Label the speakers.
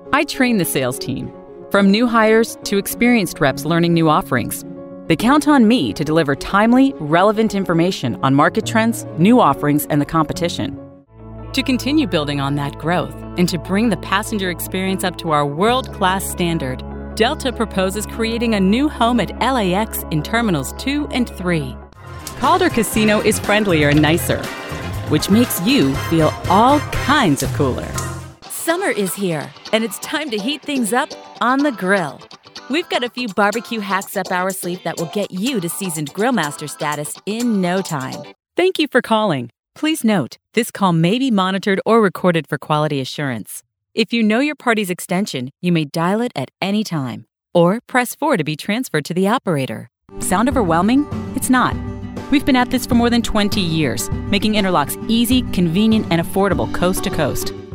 Speaker 1: I train the sales team, from new hires to experienced reps learning new offerings. They count on me to deliver timely, relevant information on market trends, new offerings, and the competition. To continue building on that growth and to bring the passenger experience up to our world-class standard, Delta proposes creating a new home at LAX in Terminals 2 and 3. Calder Casino is friendlier and nicer, which makes you feel all kinds of cooler.
Speaker 2: Summer is here, and it's time to heat things up on the grill. We've got a few barbecue hacks up our sleeve that will get you to seasoned grillmaster status in no time.
Speaker 1: Thank you for calling. Please note, this call may be monitored or recorded for quality assurance. If you know your party's extension, you may dial it at any time, or press 4 to be transferred to the operator. Sound overwhelming? It's not. We've been at this for more than 20 years, making interlocks easy, convenient, and affordable coast to coast.